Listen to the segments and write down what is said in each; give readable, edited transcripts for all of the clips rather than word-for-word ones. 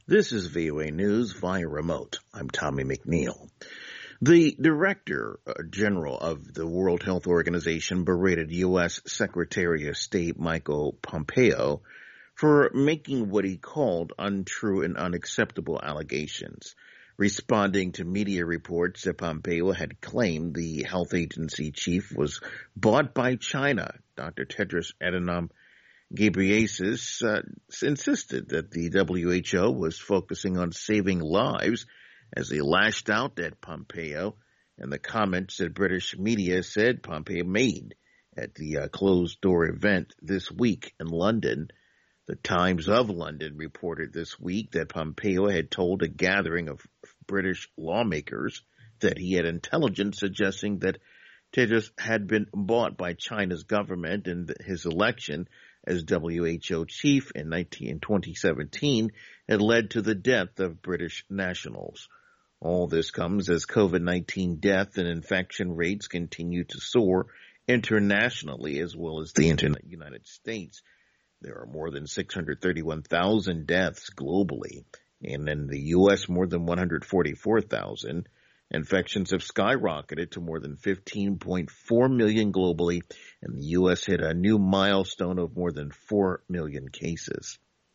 This is VOA News via remote. I'm Tommy McNeil. The Director General of the World Health Organization berated U.S. Secretary of State Michael Pompeo for making what he called untrue and unacceptable allegations, responding to media reports that Pompeo had claimed the health agency chief was bought by China. Dr. Tedros Adhanom Ghebreyesus insisted that the WHO was focusing on saving lives as he lashed out at Pompeo and the comments that British media said Pompeo made at the closed-door event this week in London. The Times of London reported this week that Pompeo had told a gathering of British lawmakers that he had intelligence suggesting that Tedros had been bought by China's government and his election as WHO chief in 2017 had led to the death of British nationals. All this comes as COVID-19 death and infection rates continue to soar internationally as well as the United States. There are more than 631,000 deaths globally, and in the U.S. more than 144,000. Infections have skyrocketed to more than 15.4 million globally, and the U.S. hit a new milestone of more than 4 million cases.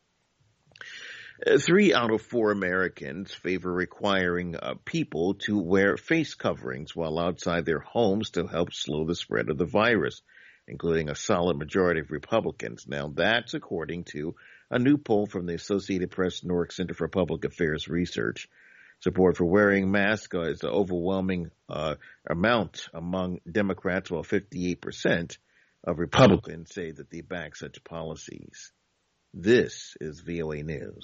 3 out of 4 Americans favor requiring people to wear face coverings while outside their homes to help slow the spread of the virus, including a solid majority of Republicans. Now, that's according to a new poll from the Associated Press Newark Center for Public Affairs Research. Support for wearing masks is the overwhelming amount among Democrats, while 58% of Republicans say that they back such policies. This is VOA News.